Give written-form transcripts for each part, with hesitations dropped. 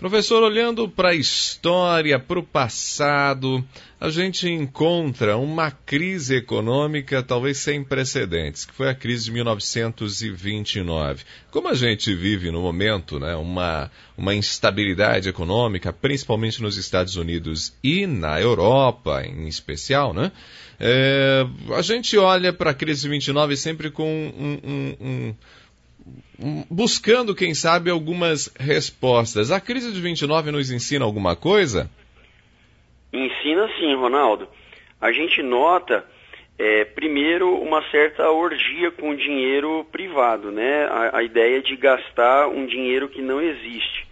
Professor, olhando para a história, para o passado, a gente encontra uma crise econômica talvez sem precedentes, que foi a crise de 1929. Como a gente vive no momento, né, uma instabilidade econômica, principalmente nos Estados Unidos e na Europa em especial, né? A gente olha para a crise de 29 sempre com buscando, quem sabe, algumas respostas. A crise de 29 nos ensina alguma coisa? Ensina sim, Ronaldo. A gente nota, primeiro, uma certa orgia com dinheiro privado, né? A ideia de gastar um dinheiro que não existe.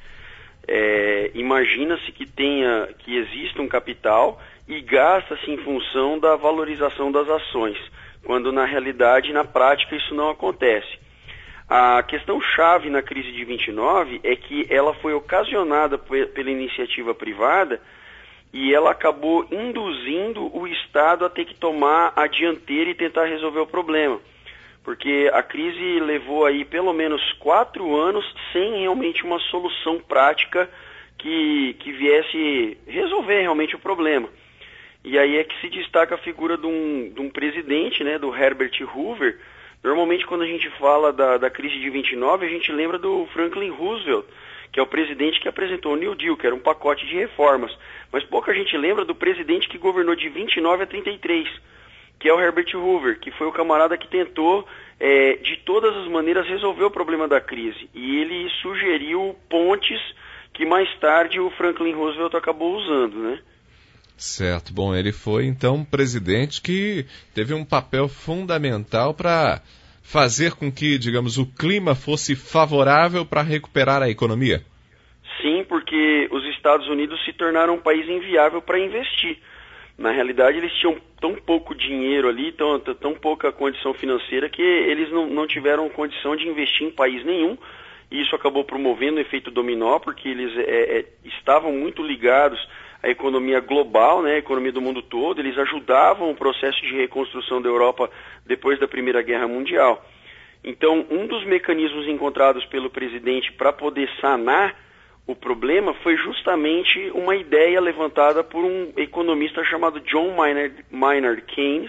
Imagina-se que exista um capital e gasta-se em função da valorização das ações, quando na realidade, na prática, isso não acontece. A questão chave na crise de 29 é que ela foi ocasionada pela iniciativa privada e ela acabou induzindo o Estado a ter que tomar a dianteira e tentar resolver o problema. Porque a crise levou aí pelo menos 4 anos sem realmente uma solução prática que viesse resolver realmente o problema. E aí é que se destaca a figura de um presidente, né, do Herbert Hoover. Normalmente, quando a gente fala da crise de 29, a gente lembra do Franklin Roosevelt, que é o presidente que apresentou o New Deal, que era um pacote de reformas. Mas pouca gente lembra do presidente que governou de 29 a 33, que é o Herbert Hoover, que foi o camarada que tentou, de todas as maneiras, resolver o problema da crise. E ele sugeriu pontes que mais tarde o Franklin Roosevelt acabou usando, né? Certo. Bom, ele foi, então, um presidente que teve um papel fundamental para fazer com que, digamos, o clima fosse favorável para recuperar a economia. Sim, porque os Estados Unidos se tornaram um país inviável para investir. Na realidade, eles tinham tão pouco dinheiro ali, tão pouca condição financeira, que eles não tiveram condição de investir em país nenhum. E isso acabou promovendo o efeito dominó, porque eles estavam muito ligados a economia global, né, a economia do mundo todo. Eles ajudavam o processo de reconstrução da Europa depois da Primeira Guerra Mundial. Então, um dos mecanismos encontrados pelo presidente para poder sanar o problema foi justamente uma ideia levantada por um economista chamado John Maynard Keynes,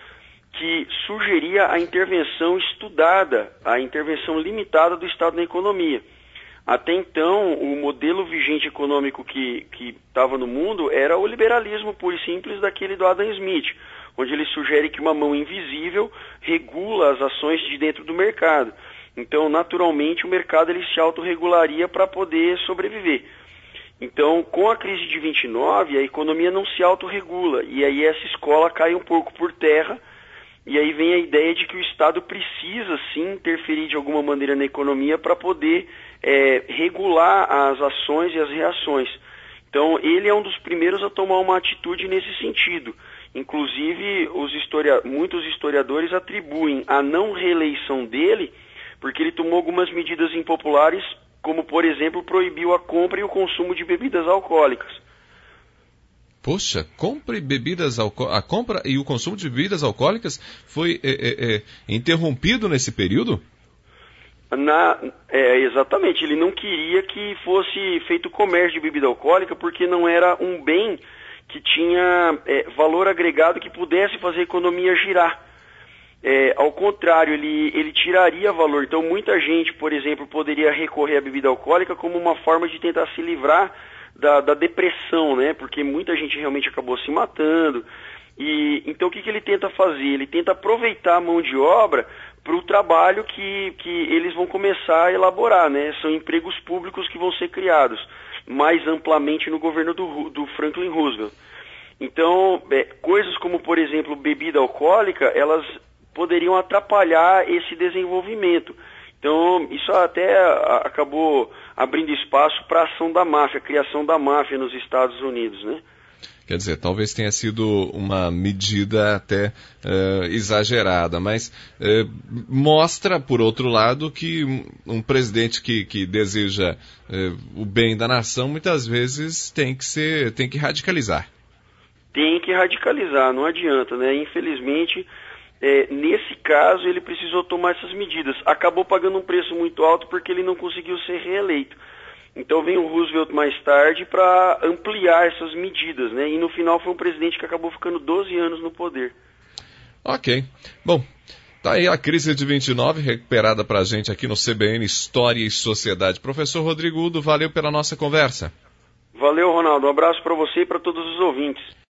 que sugeria a intervenção estudada, a intervenção limitada do Estado na economia. Até então, o modelo vigente econômico que estava no mundo era o liberalismo puro e simples daquele do Adam Smith, onde ele sugere que uma mão invisível regula as ações de dentro do mercado. Então, naturalmente, o mercado ele se autorregularia para poder sobreviver. Então, com a crise de 29, a economia não se autorregula, e aí essa escola cai um pouco por terra, e aí vem a ideia de que o Estado precisa, sim, interferir de alguma maneira na economia para poder regular as ações e as reações. Então, ele é um dos primeiros a tomar uma atitude nesse sentido. Inclusive, muitos historiadores atribuem a não reeleição dele porque ele tomou algumas medidas impopulares, como, por exemplo, proibiu a compra e o consumo de bebidas alcoólicas. Poxa, a compra e o consumo de bebidas alcoólicas foi interrompido nesse período? Exatamente, ele não queria que fosse feito comércio de bebida alcoólica porque não era um bem que tinha valor agregado que pudesse fazer a economia girar. Ao contrário, ele tiraria valor. Então muita gente, por exemplo, poderia recorrer à bebida alcoólica como uma forma de tentar se livrar da depressão, né? Porque muita gente realmente acabou se matando. E então o que ele tenta fazer? Ele tenta aproveitar a mão de obra para o trabalho que eles vão começar a elaborar, né? São empregos públicos que vão ser criados mais amplamente no governo do Franklin Roosevelt. Então, coisas como, por exemplo, bebida alcoólica, elas poderiam atrapalhar esse desenvolvimento. Então, isso até acabou abrindo espaço para a ação da máfia, a criação da máfia nos Estados Unidos, né? Quer dizer, talvez tenha sido uma medida até exagerada, mas mostra, por outro lado, que um presidente que deseja o bem da nação, muitas vezes tem que radicalizar. Tem que radicalizar, não adianta, né? Infelizmente, nesse caso, ele precisou tomar essas medidas. Acabou pagando um preço muito alto porque ele não conseguiu ser reeleito. Então vem o Roosevelt mais tarde para ampliar essas medidas, né? E no final foi um presidente que acabou ficando 12 anos no poder. Ok. Bom, tá aí a crise de 29 recuperada para a gente aqui no CBN História e Sociedade. Professor Rodrigo Udo, valeu pela nossa conversa. Valeu, Ronaldo. Um abraço para você e para todos os ouvintes.